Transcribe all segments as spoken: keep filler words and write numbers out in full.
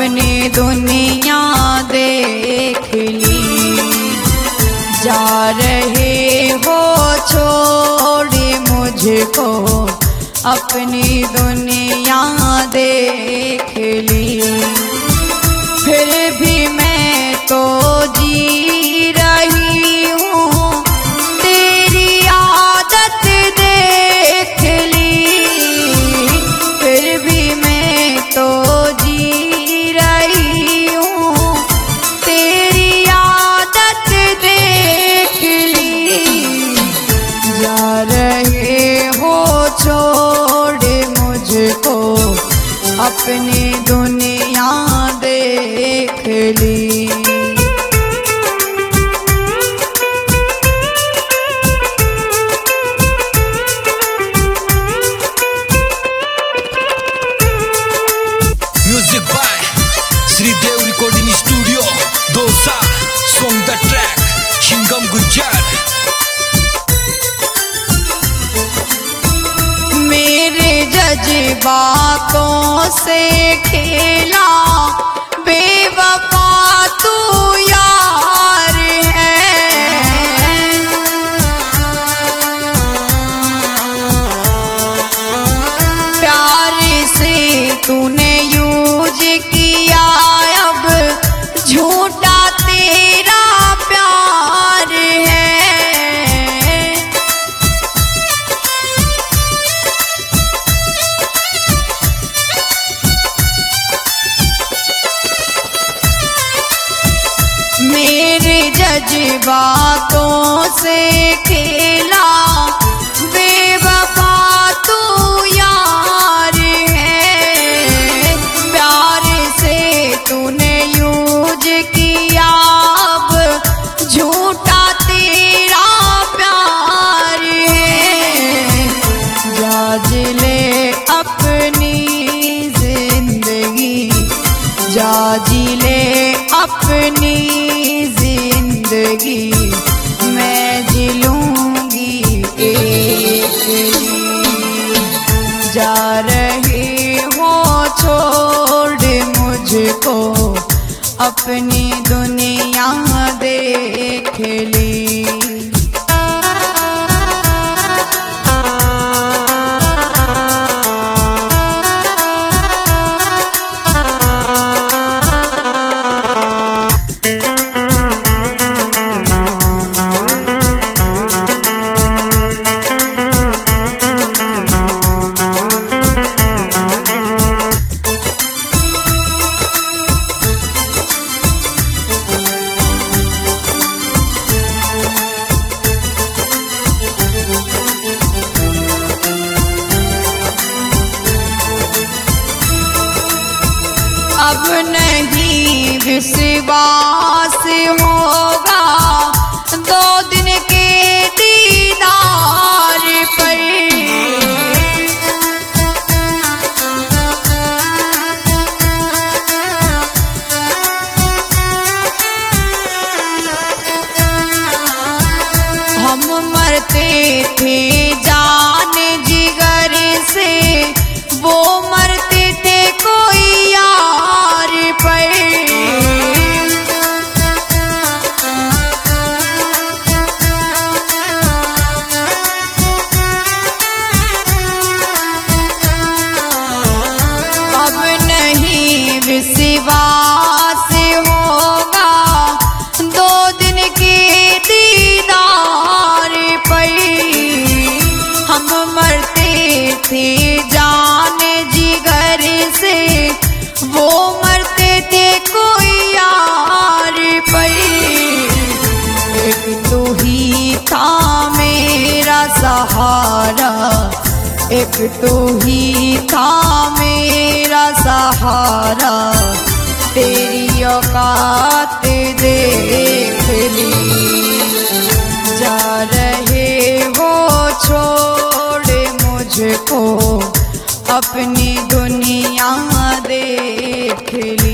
अपनी दुनिया देख ली। जा रहे हो छोड़ मुझको, अपनी दुनिया देख ली। फिर भी मैं तो जी रही हूँ, तेरी आदत देख ली। फिर भी मैं तो जी रही हूँ, तेरी आदत देख ली। जा रहे हो छोड़ मुझको, अपनी दुनिया देख ली। Music by Sridev Recording Studio, Dosa, song the track, Shingam Gujar। मेरे जज्बातों से खेला बेवफा तू यार है। प्यार से तूने यूज किया, अब झूठा तेरा प्यार है। मेरे जज्बातों से खेला बेवफा तू यार है। प्यार से तूने यूज किया, अब झूठा तेरा प्यार है। जाज ले अपनी जिंदगी, जाज ले अपनी जिंदगी, मैं जिलूंगी एक ही। जा रहे हो छोड़ मुझको, अपनी दुनिया देख ली। अब नहीं विश्वास होगा दो दिन के दीदार पर। हम मरते थे जान जिगर से, वो मरते थे कोई यार पर। अब नहीं विश्वास होगा दो दिन के दीदार पर। हम मरते थे जान जिगर से, वो मरते थे कोई यार पर। एक तू ही था मेरा सहारा, एक तू ही था मेरा सहारा, तेरी औकात देख ली। जा रहे हो छोड़ मुझको, अपनी दुनिया देख ली।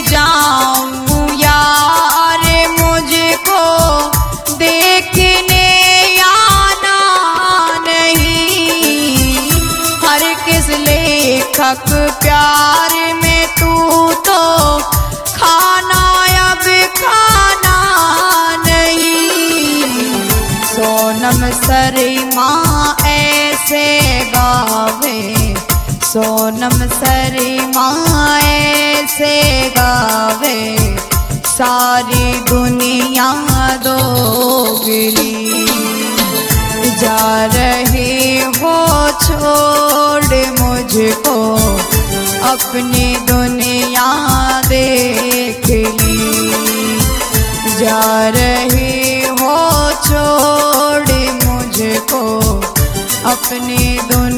जाऊं यार मुझको देखने आना नहीं। हर किस लेखक प्यार में तू तो खाना अब खाना नहीं। सोनम शर्मा ऐसे गावे, सोनम शर्मा ऐसे गावे, सारी दुनिया दोगली। जा रहे हो छोड़ मुझको, अपनी दुनिया देख ली। जा रहे हो छोड़ मुझको, अपनी दुनिया